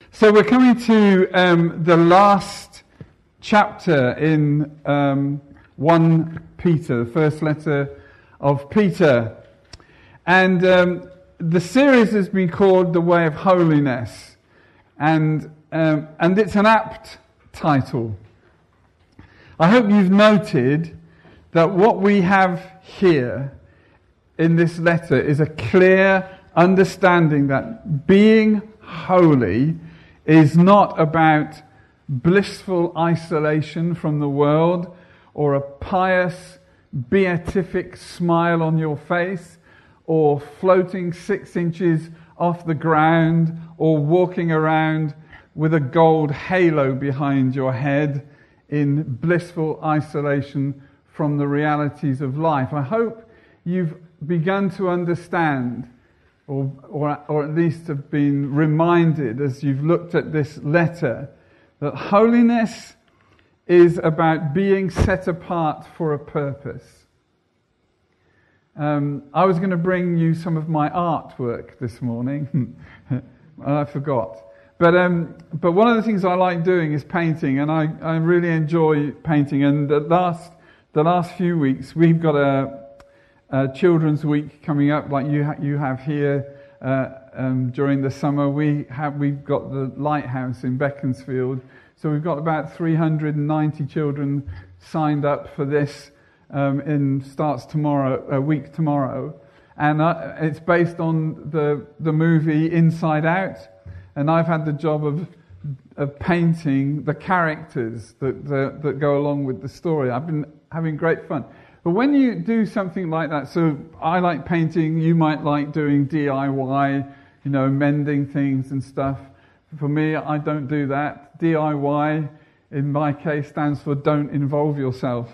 So we're coming to the last chapter in 1 Peter, the first letter of Peter. And the series has been called The Way of Holiness. And it's an apt title. I hope you've noted that what we have here in this letter is a clear understanding that being holy is not about blissful isolation from the world or a pious beatific smile on your face or floating 6 inches off the ground or walking around with a gold halo behind your head in blissful isolation from the realities of life. I hope you've begun to understand or at least have been reminded as you've looked at this letter that holiness is about being set apart for a purpose. I was going to bring you some of my artwork this morning. I forgot. But one of the things I like doing is painting, and I really enjoy painting. And the last few weeks, we've got a Children's Week coming up, like you have here during the summer. We've got the Lighthouse in Beaconsfield, so we've got about 390 children signed up for this. Starts tomorrow, a week tomorrow, and it's based on the movie Inside Out. And I've had the job of painting the characters that go along with the story. I've been having great fun. But when you do something like that, so I like painting, you might like doing DIY, mending things and stuff. For me, I don't do that. DIY, in my case, stands for don't involve yourself.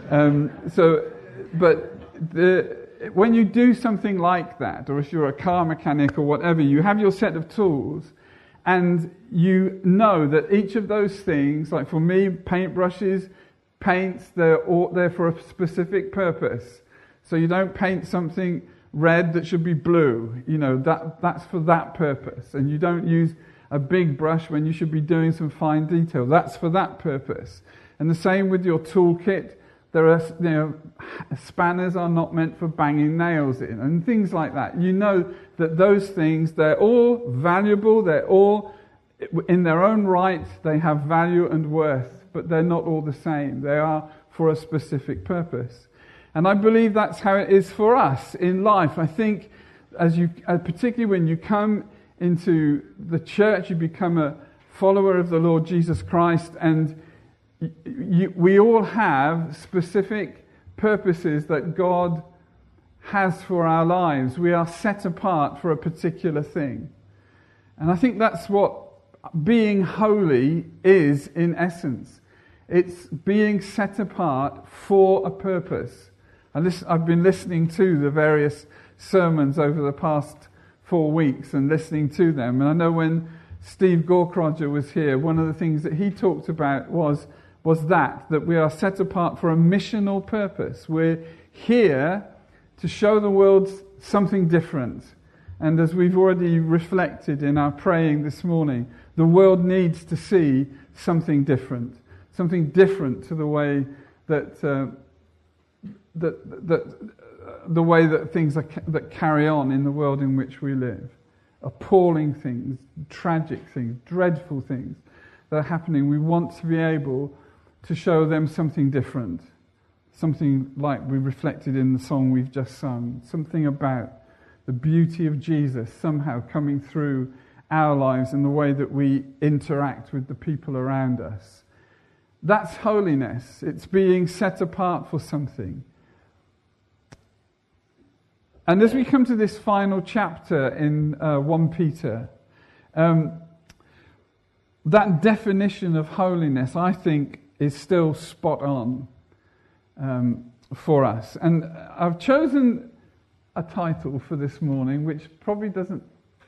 When you do something like that, or if you're a car mechanic or whatever, you have your set of tools, and you know that each of those things, like for me, paintbrushes, paints, they're for a specific purpose. So you don't paint something red that should be blue. That's for that purpose. And you don't use a big brush when you should be doing some fine detail. That's for that purpose. And the same with your toolkit. There are, spanners are not meant for banging nails in, and things like that. You know that those things, they're all valuable, they're all, in their own right, they have value and worth, but they're not all the same. They are for a specific purpose. And I believe that's how it is for us in life. I think, particularly when you come into the church, you become a follower of the Lord Jesus Christ, and we all have specific purposes that God has for our lives. We are set apart for a particular thing. And I think that's what being holy is in essence. It's being set apart for a purpose. I've been listening to the various sermons over the past 4 weeks and listening to them. And I know when Steve Gorkroger was here, one of the things that he talked about was that we are set apart for a missional purpose. We're here to show the world something different. And as we've already reflected in our praying this morning, the world needs to see something different to the way that things that carry on in the world in which we live. Appalling things, tragic things, dreadful things that are happening. We want to be able to show them something different, something like we reflected in the song we've just sung, something about the beauty of Jesus somehow coming through our lives and the way that we interact with the people around us. That's holiness. It's being set apart for something. And as we come to this final chapter in 1 Peter, that definition of holiness, I think, is still spot on for us. And I've chosen a title for this morning which probably doesn't...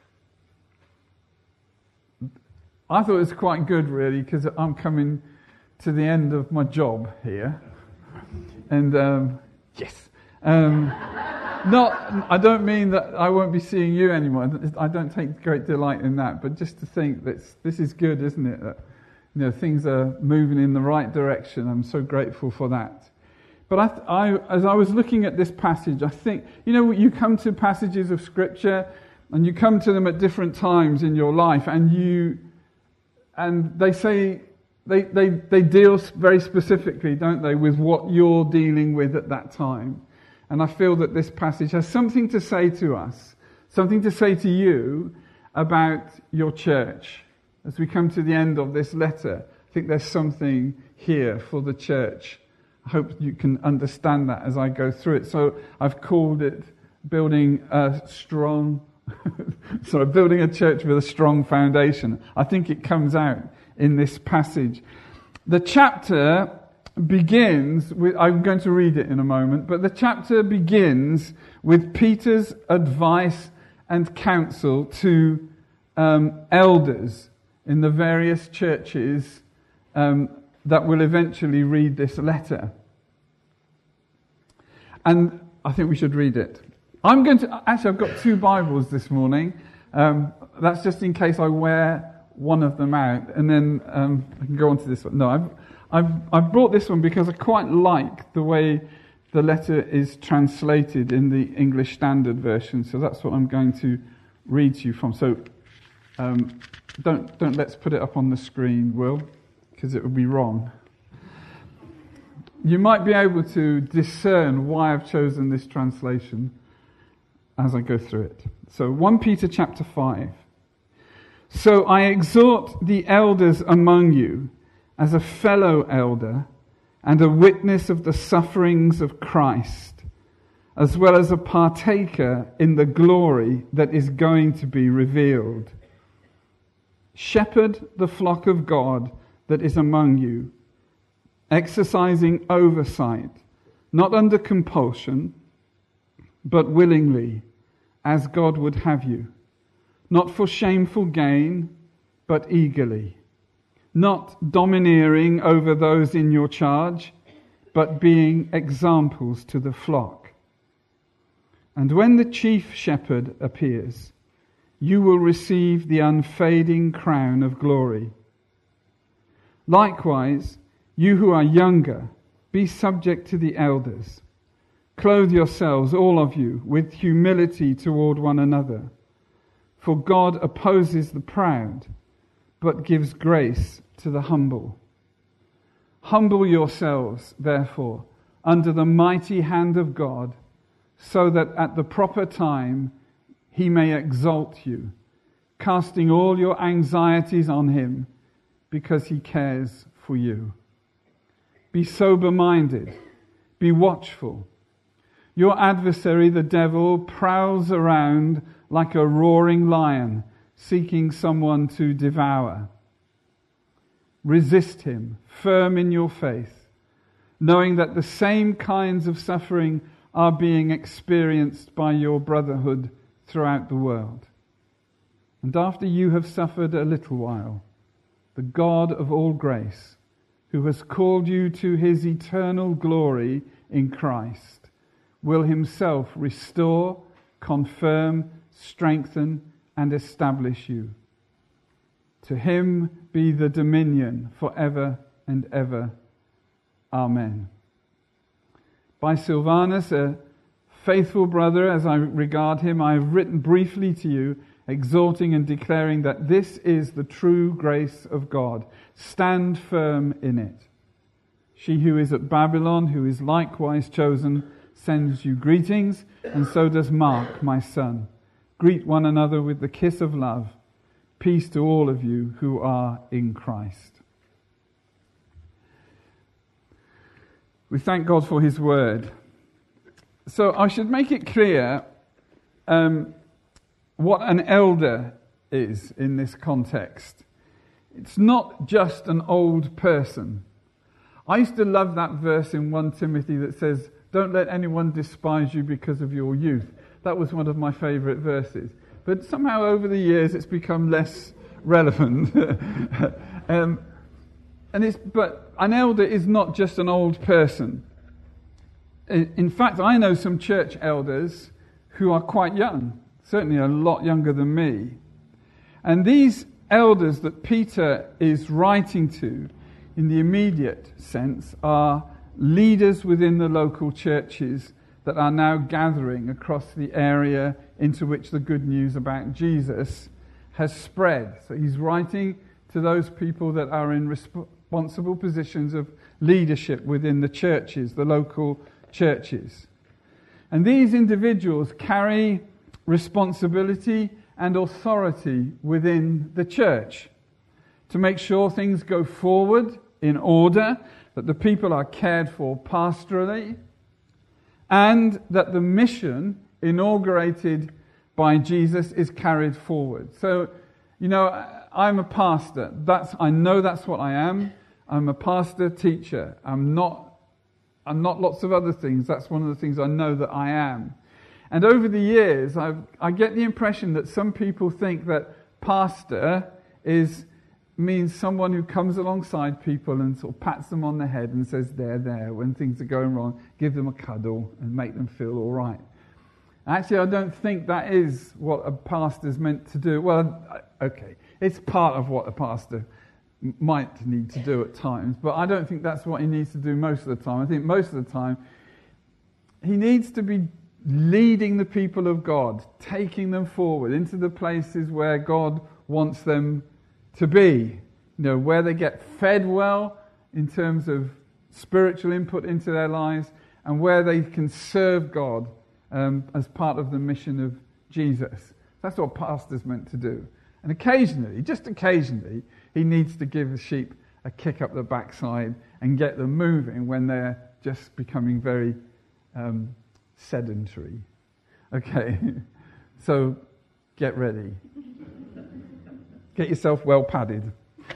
I thought it was quite good, really, because I'm coming to the end of my job here. And, yes. I don't mean that I won't be seeing you anymore. I don't take great delight in that, but just to think that this is good, isn't it? That, things are moving in the right direction. I'm so grateful for that. But as I was looking at this passage, I think, you come to passages of Scripture, and you come to them at different times in your life, and they say they deal very specifically, don't they, with what you're dealing with at that time. And I feel that this passage has something to say to us, something to say to you about your church. As we come to the end of this letter, I think there's something here for the church. I hope you can understand that as I go through it. So I've called it building a church with a strong foundation. I think it comes out in this passage. The chapter begins with, I'm going to read it in a moment, but the chapter begins with Peter's advice and counsel to elders in the various churches that will eventually read this letter. And I think we should read it. I've got 2 Bibles this morning. That's just in case I wear one of them out, and then I can go on to this one. No, I've brought this one because I quite like the way the letter is translated in the English Standard Version, so that's what I'm going to read to you from. So don't let's put it up on the screen, Will, because it would be wrong. You might be able to discern why I've chosen this translation as I go through it. So 1 Peter chapter 5. So I exhort the elders among you as a fellow elder and a witness of the sufferings of Christ, as well as a partaker in the glory that is going to be revealed. Shepherd the flock of God that is among you, exercising oversight, not under compulsion, but willingly, as God would have you, not for shameful gain, but eagerly, not domineering over those in your charge, but being examples to the flock. And when the chief shepherd appears, you will receive the unfading crown of glory. Likewise, you who are younger, be subject to the elders. Clothe yourselves, all of you, with humility toward one another. For God opposes the proud, but gives grace to the humble. Humble yourselves, therefore, under the mighty hand of God, so that at the proper time He may exalt you, casting all your anxieties on Him, because He cares for you. Be sober-minded, be watchful. Your adversary, the devil, prowls around like a roaring lion, seeking someone to devour. Resist him, firm in your faith, knowing that the same kinds of suffering are being experienced by your brotherhood throughout the world. And after you have suffered a little while, the God of all grace, who has called you to His eternal glory in Christ, will Himself restore, confirm, strengthen, and establish you. To Him be the dominion forever and ever. Amen. By Silvanus, a faithful brother as I regard him, I have written briefly to you, exhorting and declaring that this is the true grace of God. Stand firm in it. She who is at Babylon, who is likewise chosen, sends you greetings, and so does Mark, my son. Greet one another with the kiss of love. Peace to all of you who are in Christ. We thank God for His word. So I should make it clear what an elder is in this context. It's not just an old person. I used to love that verse in 1 Timothy that says, "Don't let anyone despise you because of your youth." That was one of my favourite verses. But somehow over the years it's become less relevant. But an elder is not just an old person. In fact, I know some church elders who are quite young, certainly a lot younger than me. And these elders that Peter is writing to, in the immediate sense, are leaders within the local churches that are now gathering across the area into which the good news about Jesus has spread. So he's writing to those people that are in responsible positions of leadership within the churches, the local churches. And these individuals carry responsibility and authority within the church to make sure things go forward in order, that the people are cared for pastorally, and that the mission inaugurated by Jesus is carried forward. So, I'm a pastor. I know that's what I am. I'm a pastor, teacher. I'm not lots of other things. That's one of the things I know that I am. And over the years, I get the impression that some people think that pastor means someone who comes alongside people and sort of pats them on the head and says, there, when things are going wrong, give them a cuddle and make them feel all right. Actually, I don't think that is what a pastor's meant to do. Well, okay, it's part of what a pastor might need to do at times, but I don't think that's what he needs to do most of the time. I think most of the time, he needs to be leading the people of God, taking them forward into the places where God wants them to be, where they get fed well in terms of spiritual input into their lives, and where they can serve God as part of the mission of Jesus. That's what pastor's meant to do. And occasionally, just occasionally, he needs to give the sheep a kick up the backside and get them moving when they're just becoming very sedentary. Okay, so get ready. Get yourself well padded.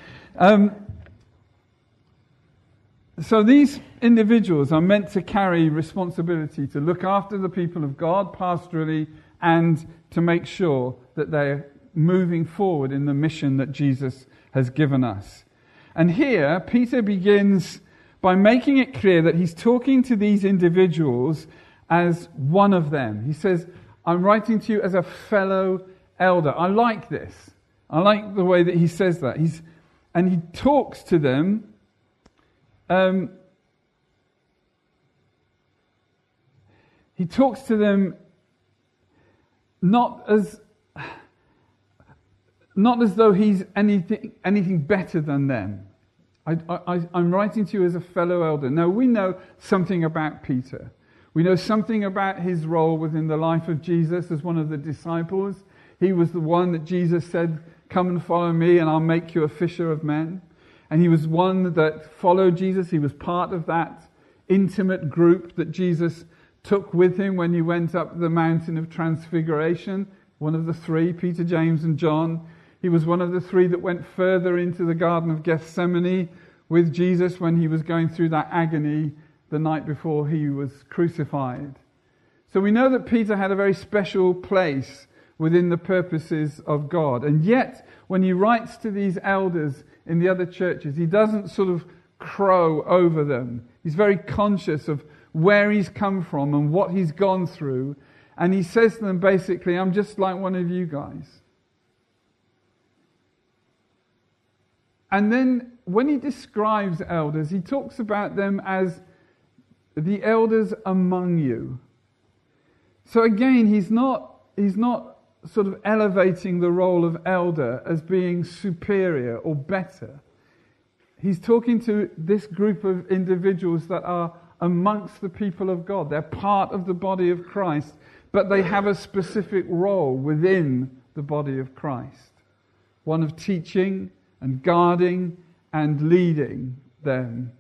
So these individuals are meant to carry responsibility to look after the people of God pastorally and to make sure that they're moving forward in the mission that Jesus has given us. And here, Peter begins by making it clear that he's talking to these individuals as one of them. He says, I'm writing to you as a fellow elder. I like this. I like the way that he says that. And he talks to them not as though he's anything better than them. I'm writing to you as a fellow elder. Now, we know something about Peter. We know something about his role within the life of Jesus as one of the disciples. He was the one that Jesus said, come and follow me and I'll make you a fisher of men. And he was one that followed Jesus. He was part of that intimate group that Jesus took with him when he went up the mountain of transfiguration. One of the three, Peter, James and John. He was one of the three that went further into the Garden of Gethsemane with Jesus when he was going through that agony the night before he was crucified. So we know that Peter had a very special place within the purposes of God. And yet, when he writes to these elders in the other churches, he doesn't sort of crow over them. He's very conscious of where he's come from and what he's gone through. And he says to them basically, I'm just like one of you guys. And then when he describes elders, he talks about them as the elders among you. So again, he's not sort of elevating the role of elder as being superior or better. He's talking to this group of individuals that are amongst the people of God. They're part of the body of Christ, but they have a specific role within the body of Christ. One of teaching and guarding and leading them.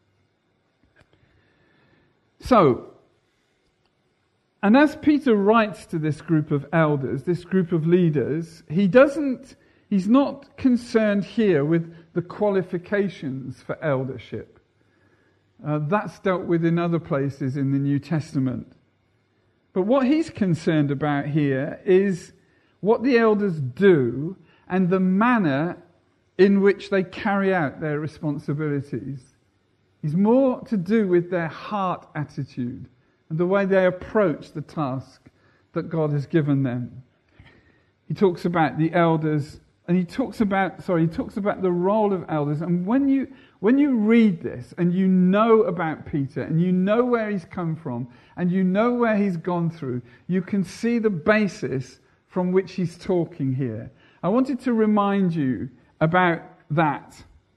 So, and as Peter writes to this group of elders, this group of leaders, he's not concerned here with the qualifications for eldership. That's dealt with in other places in the New Testament. But what he's concerned about here is what the elders do and the manner in which they carry out their responsibilities. It's more to do with their heart attitude and the way they approach the task that God has given them. He talks about the elders, and he talks about the role of elders. And when you read this and you know about Peter and you know where he's come from and you know where he's gone through, you can see the basis from which he's talking here. I wanted to remind you about that.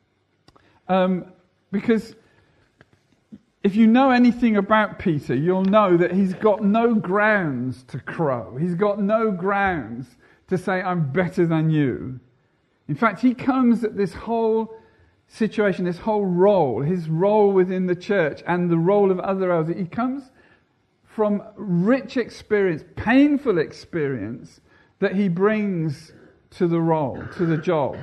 Because if you know anything about Peter, you'll know that he's got no grounds to crow. He's got no grounds to say, I'm better than you. In fact, he comes at this whole situation, this whole role, his role within the church and the role of other elders. He comes from rich experience, painful experience that he brings to the role, to the job.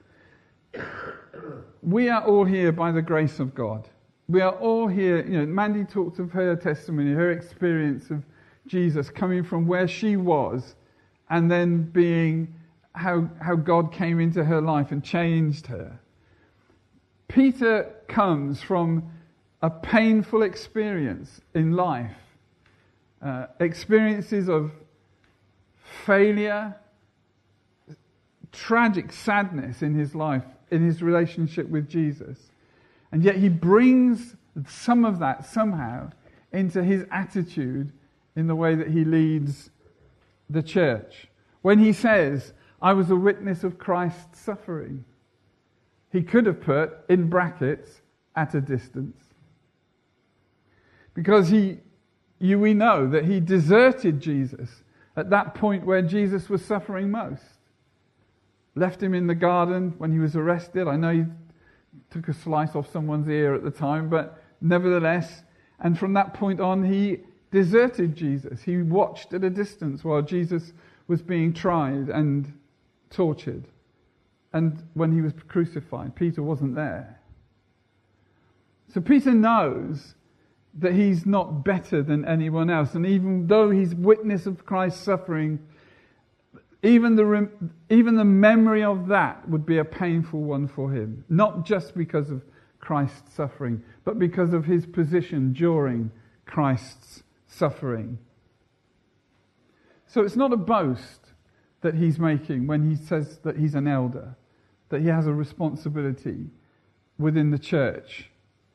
We are all here by the grace of God. We are all here. Mandy talked of her testimony, her experience of Jesus coming from where she was and then being how God came into her life and changed her. Peter comes from a painful experience in life. Experiences of failure, tragic sadness in his life, in his relationship with Jesus. And yet he brings some of that somehow into his attitude in the way that he leads the church. When he says, I was a witness of Christ's suffering, he could have put, in brackets, at a distance. Because we know that he deserted Jesus at that point where Jesus was suffering most. Left him in the garden when he was arrested. I know he took a slice off someone's ear at the time, but nevertheless, and from that point on, he deserted Jesus. He watched at a distance while Jesus was being tried and tortured. And when he was crucified, Peter wasn't there. So Peter knows that he's not better than anyone else. And even though he's witness of Christ's suffering, even the memory of that would be a painful one for him. Not just because of Christ's suffering, but because of his position during Christ's suffering. So it's not a boast that he's making when he says that he's an elder, that he has a responsibility within the church.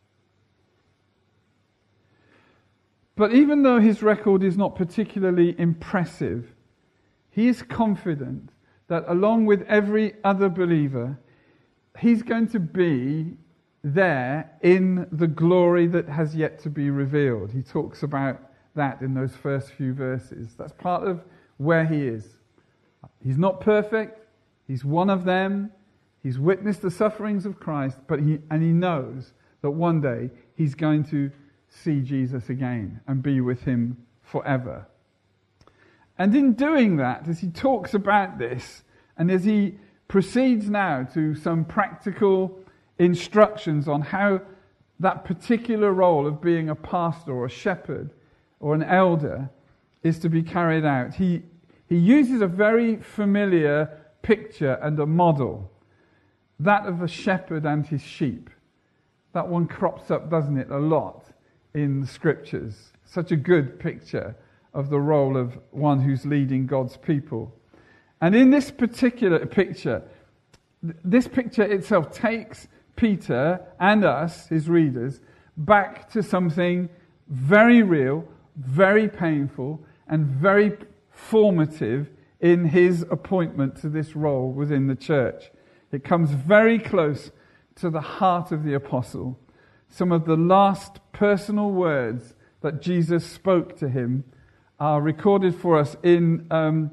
But even though his record is not particularly impressive, he is confident that along with every other believer, he's going to be there in the glory that has yet to be revealed. He talks about that in those first few verses. That's part of where he is. He's not perfect. He's one of them. He's witnessed the sufferings of Christ, but he knows that one day he's going to see Jesus again and be with him forever. And in doing that, as he talks about this, and as he proceeds now to some practical instructions on how that particular role of being a pastor or a shepherd or an elder is to be carried out, he uses a very familiar picture and a model, that of a shepherd and his sheep. That one crops up, doesn't it, a lot in the scriptures. Such a good picture of the role of one who's leading God's people. And in this particular picture, this picture itself takes Peter and us, his readers, back to something very real, very painful, and very formative in his appointment to this role within the church. It comes very close to the heart of the apostle. Some of the last personal words that Jesus spoke to him are recorded for us in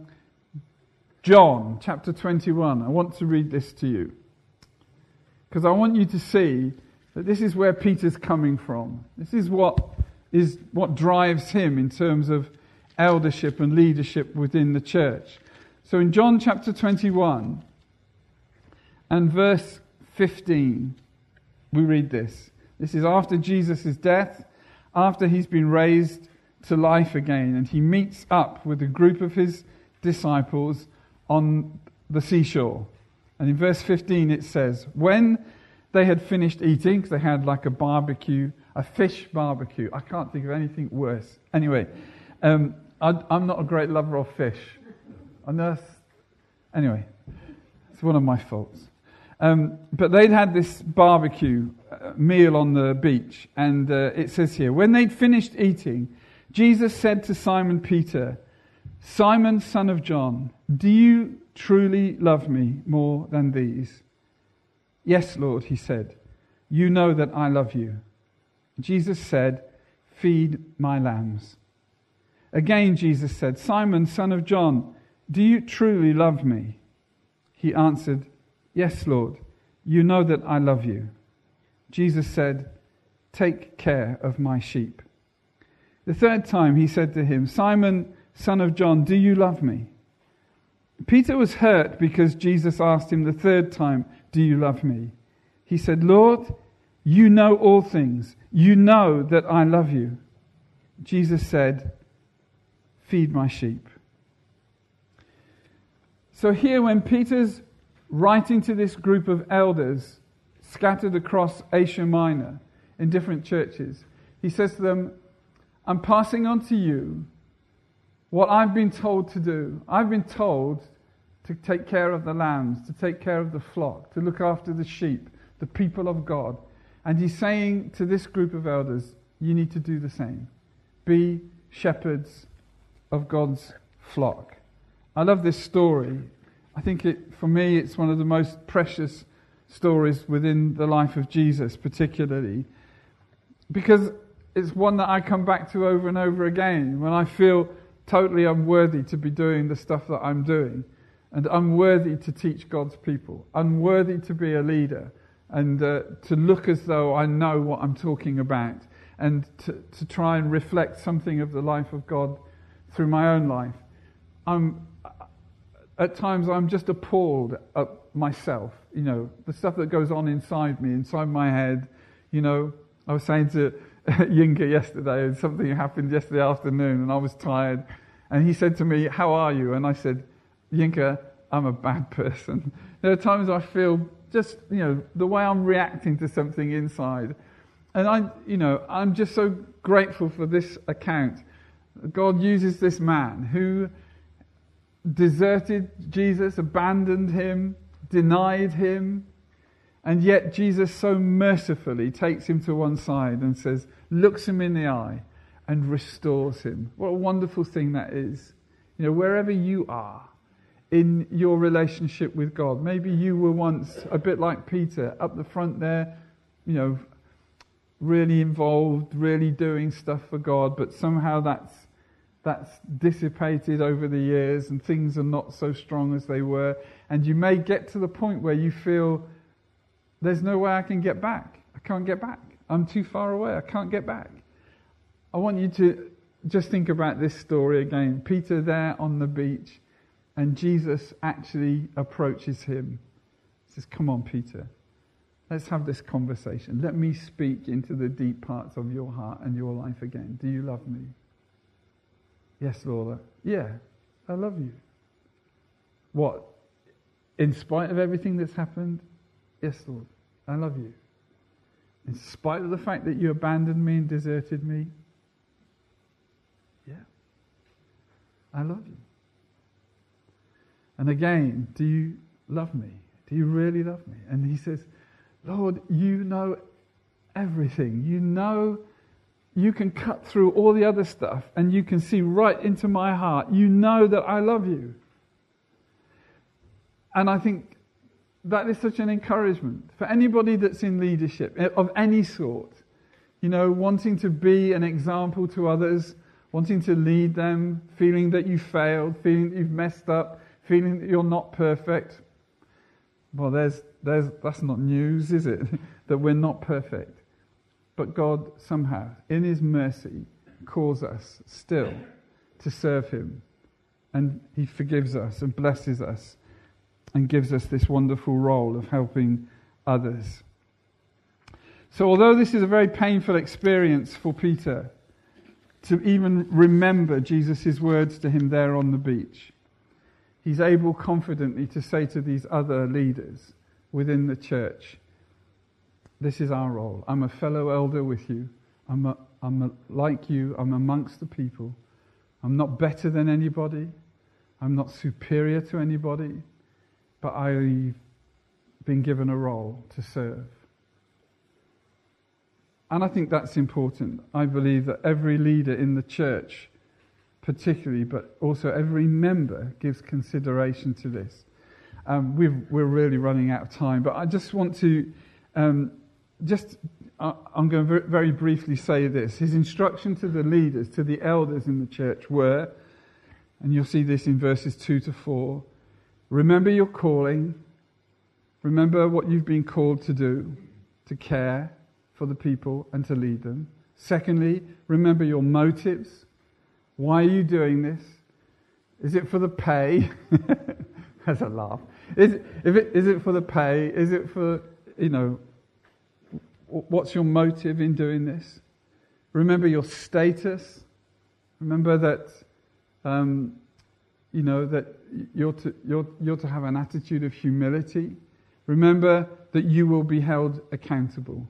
John chapter 21. I want to read this to you because I want you to see that this is where Peter's coming from. This is what drives him in terms of eldership and leadership within the church. So in John chapter 21 and verse 15, we read this. This is after Jesus' death, after he's been raised to life again, and he meets up with a group of his disciples on the seashore. And in verse 15 it says, when they had finished eating, because they had like a barbecue, a fish barbecue. I can't think of anything worse. Anyway, I'm not a great lover of fish. Anyway, it's one of my faults. But they'd had this barbecue meal on the beach, and it says here, when they'd finished eating, Jesus said to Simon Peter, "Simon, son of John, do you truly love me more than these?" "Yes, Lord," he said, "you know that I love you." Jesus said, "Feed my lambs." Again Jesus said, "Simon, son of John, do you truly love me?" He answered, "Yes, Lord, you know that I love you." Jesus said, "Take care of my sheep." The third time he said to him, "Simon, son of John, do you love me?" Peter was hurt because Jesus asked him the third time, "Do you love me?" He said, "Lord, you know all things. You know that I love you." Jesus said, "Feed my sheep." So here, when Peter's writing to this group of elders scattered across Asia Minor in different churches, he says to them, "I'm passing on to you what I've been told to do. I've been told to take care of the lambs, to take care of the flock, to look after the sheep, the people of God." And he's saying to this group of elders, you need to do the same. Be shepherds of God's flock. I love this story. I think for me, it's one of the most precious stories within the life of Jesus, particularly, because it's one that I come back to over and over again when I feel totally unworthy to be doing the stuff that I'm doing, and unworthy to teach God's people, unworthy to be a leader, and to look as though I know what I'm talking about, and to try and reflect something of the life of God through my own life. At times I'm just appalled at myself, the stuff that goes on inside me, inside my head. I was saying to Yinka yesterday, and something happened yesterday afternoon, and I was tired, and he said to me, "How are you?" And I said, "Yinka, I'm a bad person." There are times I feel just, the way I'm reacting to something inside. And I'm just so grateful for this account. God uses this man who deserted Jesus, abandoned him, denied him, and yet Jesus so mercifully takes him to one side and says, looks him in the eye and restores him. What a wonderful thing that is. Wherever you are in your relationship with God, maybe you were once a bit like Peter, up the front there, really involved, really doing stuff for God, but somehow that's dissipated over the years and things are not so strong as they were. And you may get to the point where you feel, there's no way I can get back. I can't get back. I'm too far away. I can't get back. I want you to just think about this story again. Peter there on the beach, and Jesus actually approaches him. He says, "Come on, Peter. Let's have this conversation. Let me speak into the deep parts of your heart and your life again. Do you love me?" "Yes, Lord. Yeah, I love you." "What? In spite of everything that's happened?" "Yes, Lord. I love you. In spite of the fact that you abandoned me and deserted me?" "Yeah, I love you." And again, "Do you love me? Do you really love me?" And he says, "Lord, you know everything. You know, you can cut through all the other stuff and you can see right into my heart. You know that I love you." And I think that is such an encouragement for anybody that's in leadership of any sort. Wanting to be an example to others, wanting to lead them, feeling that you failed, feeling that you've messed up, feeling that you're not perfect. Well, that's not news, is it? That we're not perfect. But God somehow, in his mercy, calls us still to serve him. And he forgives us and blesses us and gives us this wonderful role of helping others. So although this is a very painful experience for Peter, to even remember Jesus' words to him there on the beach, he's able confidently to say to these other leaders within the church, this is our role. I'm a fellow elder with you. I'm like you. I'm amongst the people. I'm not better than anybody. I'm not superior to anybody. But I've been given a role to serve. And I think that's important. I believe that every leader in the church, particularly, but also every member, gives consideration to this. We're really running out of time, but I just want to I'm going to very briefly say this. His instruction to the leaders, to the elders in the church were, and you'll see this in verses 2 to 4, remember your calling, remember what you've been called to do, to care for the people and to lead them. Secondly, remember your motives. Why are you doing this? Is it for the pay? That's a laugh. Is it for the pay? Is it for, what's your motive in doing this? Remember your status. Remember that, that you're to have an attitude of humility. Remember that you will be held accountable.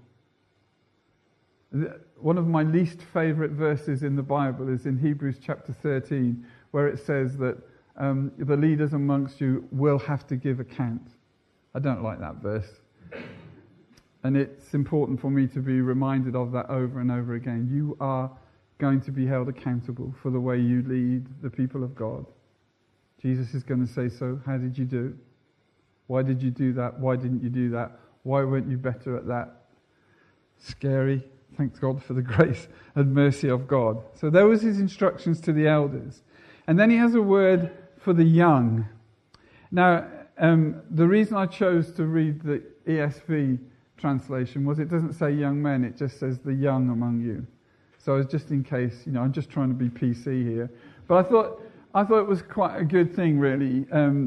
One of my least favourite verses in the Bible is in Hebrews chapter 13, where it says that the leaders amongst you will have to give account. I don't like that verse. And it's important for me to be reminded of that over and over again. You are going to be held accountable for the way you lead the people of God. Jesus is going to say, so how did you do? Why did you do that? Why didn't you do that? Why weren't you better at that? Scary. Thanks God for the grace and mercy of God. So there was his instructions to the elders. And then he has a word for the young. Now, the reason I chose to read the ESV translation was it doesn't say young men, it just says the young among you. So just in case, I'm just trying to be PC here. But I thought it was quite a good thing, really,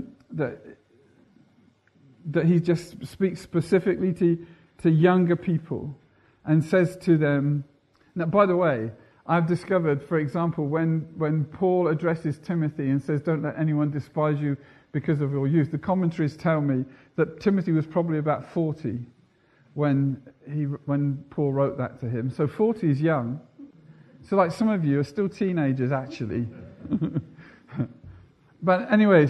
that he just speaks specifically to younger people and says to them. Now, by the way, I've discovered, for example, when Paul addresses Timothy and says, don't let anyone despise you because of your youth, the commentaries tell me that Timothy was probably about 40 when Paul wrote that to him. So 40 is young. So like some of you are still teenagers, actually. But anyway,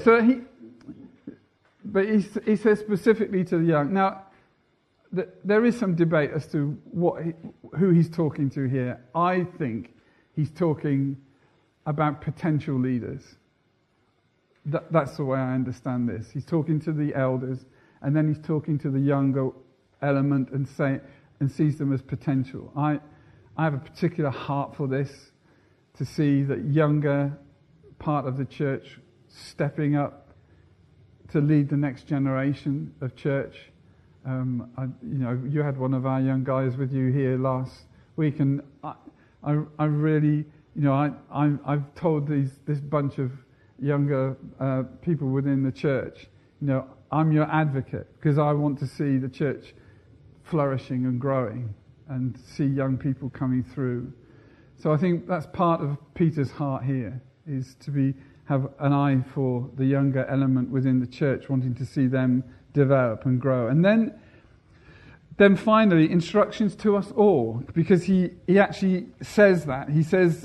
he says specifically to the young. Now, there is some debate as to who he's talking to here. I think he's talking about potential leaders. That's the way I understand this. He's talking to the elders, and then he's talking to the younger element and sees them as potential. I have a particular heart for this, to see that younger part of the church stepping up to lead the next generation of church. You had one of our young guys with you here last week, and I really, I've told this bunch of younger people within the church, I'm your advocate because I want to see the church flourishing and growing and see young people coming through. So I think that's part of Peter's heart here, is to have an eye for the younger element within the church, wanting to see them develop and grow. And then finally, instructions to us all, because he actually says that. He says,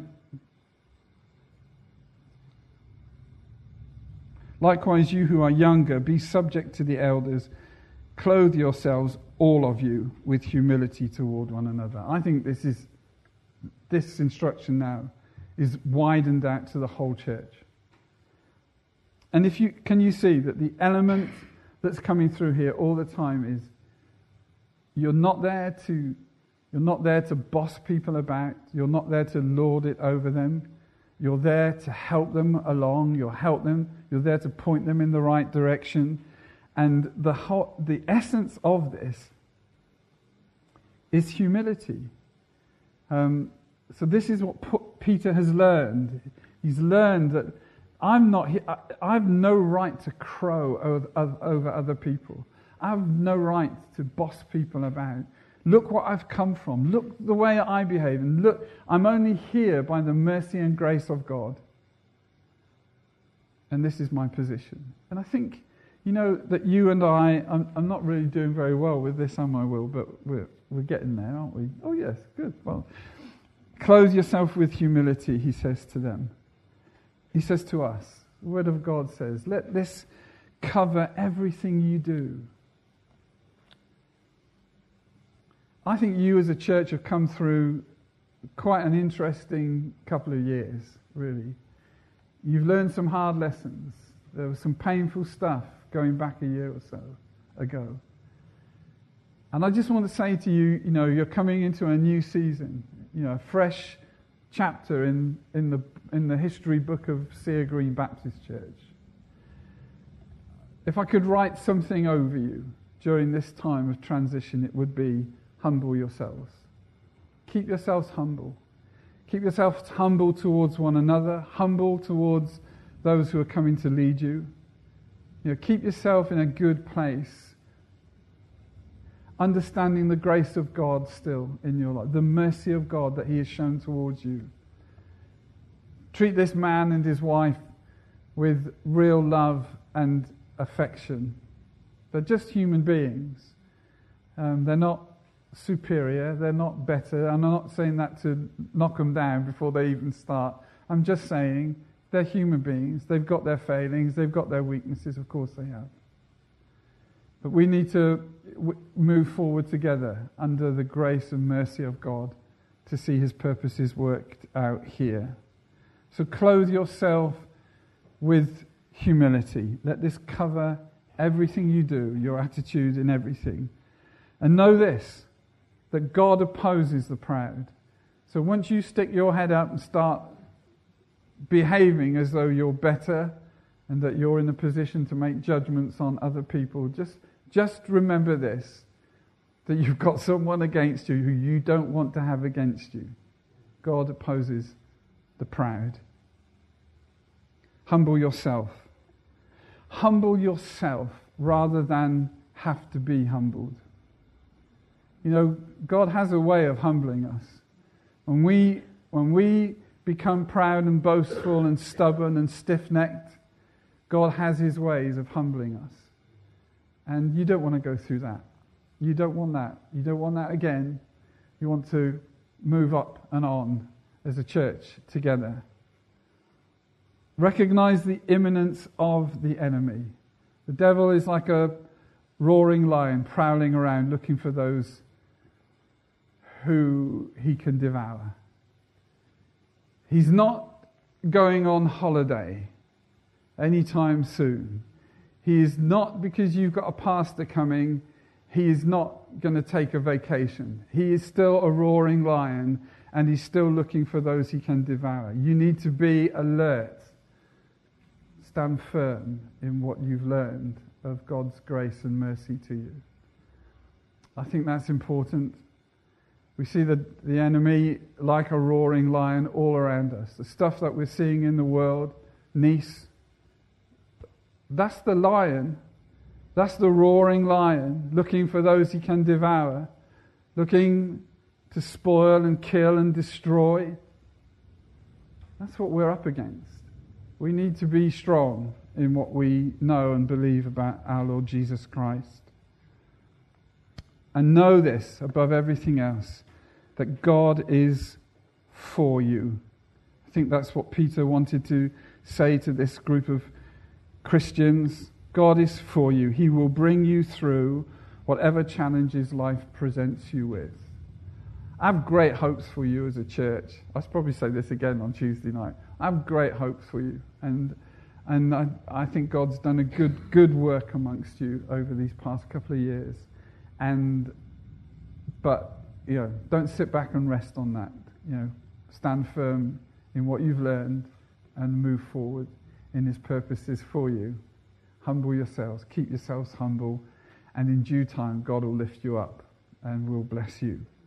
likewise, you who are younger, be subject to the elders. Clothe yourselves, all of you, with humility toward one another. I think this instruction now is widened out to the whole church. And can you see that the element that's coming through here all the time is you're not there to boss people about. You're not there to lord it over them. You're there to help them along. You're there to point them in the right direction. And the essence of this is humility. So this is what Peter has learned. He's learned that I have no right to crow over other people. I have no right to boss people about. Look what I've come from. Look the way I behave. And look, I'm only here by the mercy and grace of God. And this is my position. And I think, that you and I'm not really doing very well with this, am I, Will? But we're getting there, aren't we? Oh, yes, good. Well, Clothe yourself with humility, he says to them. He says to us, the Word of God says, let this cover everything you do. I think you as a church have come through quite an interesting couple of years, really. You've learned some hard lessons. There was some painful stuff going back a year or so ago. And I just want to say to you, you're coming into a new season, a fresh chapter in the history book of Sea Green Baptist Church. If I could write something over you during this time of transition, it would be humble yourselves. Keep yourselves humble. Keep yourselves humble towards one another, humble towards those who are coming to lead you. Keep yourself in a good place, understanding the grace of God still in your life, the mercy of God that he has shown towards you. Treat this man and his wife with real love and affection. They're just human beings. They're not superior, they're not better. I'm not saying that to knock them down before they even start. I'm just saying they're human beings. They've got their failings, they've got their weaknesses, of course they have. But we need to move forward together under the grace and mercy of God to see his purposes worked out here. So clothe yourself with humility. Let this cover everything you do, your attitude in everything. And know this, that God opposes the proud. So once you stick your head up and start behaving as though you're better and that you're in a position to make judgments on other people, just remember this, that you've got someone against you who you don't want to have against you. God opposes the proud. Humble yourself. Humble yourself rather than have to be humbled. God has a way of humbling us. When we become proud and boastful and stubborn and stiff-necked, God has his ways of humbling us. And you don't want to go through that. You don't want that. You don't want that again. You want to move up and on as a church together. Recognize the imminence of the enemy. The devil is like a roaring lion prowling around looking for those who he can devour. He's not going on holiday anytime soon. He is not, because you've got a pastor coming, he is not going to take a vacation. He is still a roaring lion and he's still looking for those he can devour. You need to be alert. Stand firm in what you've learned of God's grace and mercy to you. I think that's important. We see the enemy like a roaring lion all around us. The stuff that we're seeing in the world, Nice, that's the lion. That's the roaring lion looking for those he can devour, looking to spoil and kill and destroy. That's what we're up against. We need to be strong in what we know and believe about our Lord Jesus Christ. And know this above everything else, that God is for you. I think that's what Peter wanted to say to this group of Christians. God is for you. He will bring you through whatever challenges life presents you with. I have great hopes for you as a church. I'll probably say this again on Tuesday night. I have great hopes for you. And I think God's done a good work amongst you over these past couple of years. But don't sit back and rest on that. Stand firm in what you've learned and move forward in his purposes for you. Humble yourselves, keep yourselves humble, and in due time God will lift you up and will bless you.